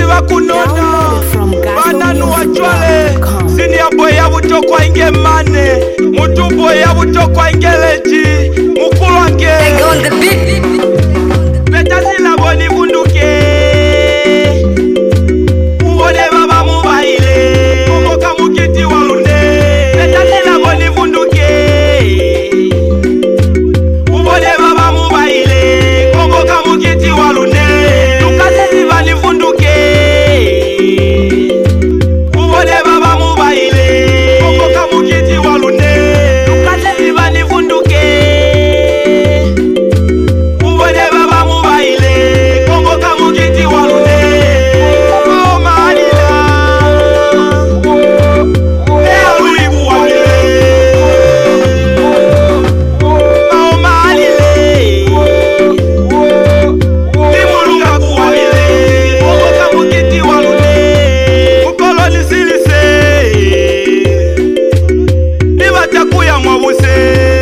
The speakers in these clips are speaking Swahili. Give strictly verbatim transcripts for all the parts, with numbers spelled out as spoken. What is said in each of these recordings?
Niva kunona Bananu wachwale Sini ya boy ya buto kwa inge mane Mutu boy ya buto kwa inge leji Mukulu wange Beta zila boni bunduke Uwone baba mubaile Kumoka mukiti walune Beta zila boni bunduke Uwone baba mubaile Kumoka mukiti walune Tukase zivani bunduke Uwone baba mubaile Kumoka mukiti walune Tukase zivani bunduke Uwone baba mubaile Kumoka mukiti walune Oh malila Lea ulibu wale Oh malile Limulunga kuwabile Kumoka mukiti walune Mukolo nisilise Nibatakuya mwabuse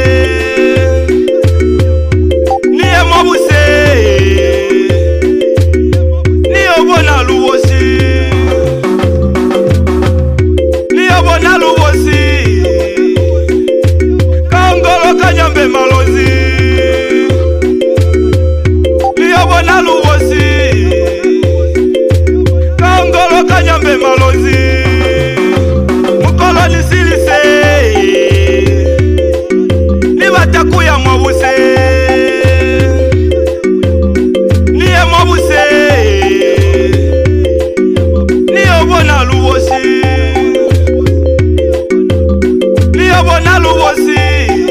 Niye mwabuse Niyo bona luwosi Niyo bona luwosi Kaongolo kanyambe malozi Niyo bona luwosi Kaongolo kanyambe malozi Mukolo nisilise Nibatakuya mwabuse Niye mwabuse Niyo bona luwosi Niyo bona luwosi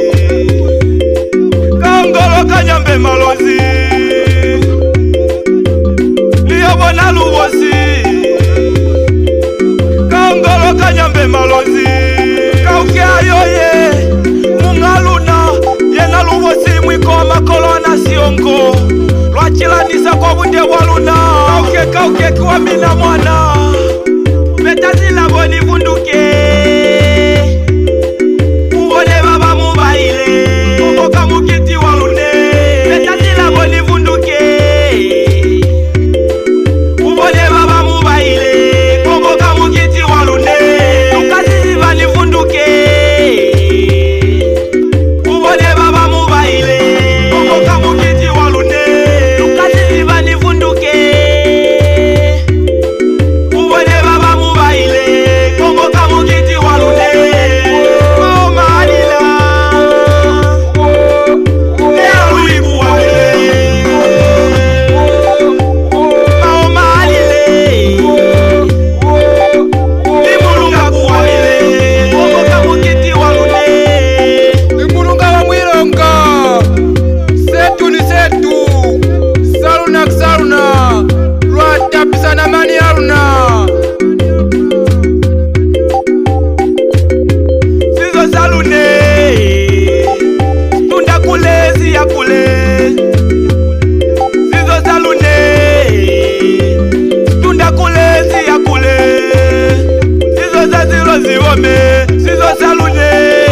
Kaongolo kanyambe malozi Niyo bona luwosi Kaongolo kanyambe malozi Kauke ayoye Mungaluna Yena luwosi mwiko wa makolo na siongo Lwachilanisa kwa bunde waluna Kauke kauke kwa mina mwana Betazila boni bunduke Uwone baba mubaile Kumoka mukiti walune Betazila boni bunduke Uwone baba mubaile Kumoka mukiti walune Tukasi zivani bunduke Uwone baba mubaile Kumoka mukiti walune Tukasi zivani bunduke Uwone baba mubaile Kumoka mukiti walune Oh malila Lea ulibu wabile Oh malile Limulunga kuwabile Kumoka mukiti walune Limulunga wa mwilonga Setu ni setu Saluna kisaluna Lwata pisa na mani aluna Sizo salune Tunda kule siya kule Sizo salune Tunda kule siya kule Sizo za zilo ziwome Sizo salune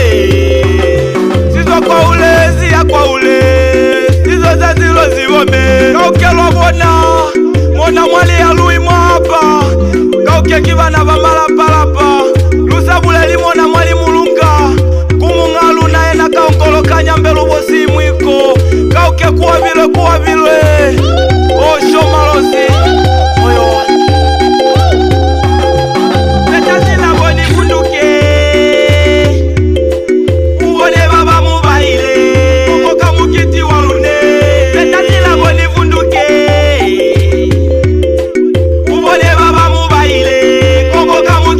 Sizo kwa ule siya kwa ule Sizo za zilo ziwome Kaukelo bona Mona mwali ya lui mwapa Kauke kibana bamala palapa Lusabule limona mwali mulunga Kumungalu na ena kaongolo kanyambe lubosi mwiko Kauke kuwa vile kuwa vile Osho malosi Moyo wani Betazila boni bunduke Uwone baba mubaile Kumoka mukiti walune Betazila boni bunduke Uwone baba mubaile Kumoka mukiti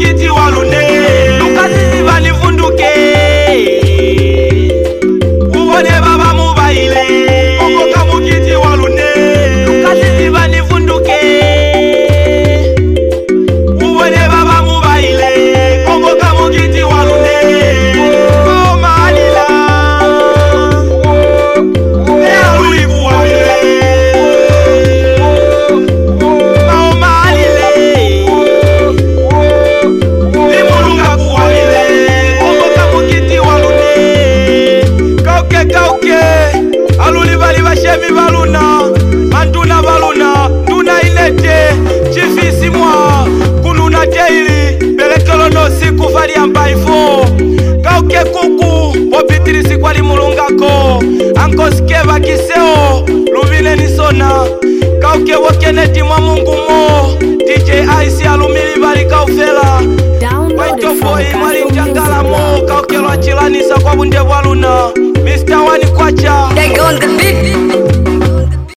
Boskeva Kiseo Luvine Nisona Kauke Wakeneti mwa Mungu mo D J Ice Alumili bali kaufela Waito boy mwali njangala mo Kauke lwa chilanisa kwa bunde waluna Mister Wani Kwacha They on the beat.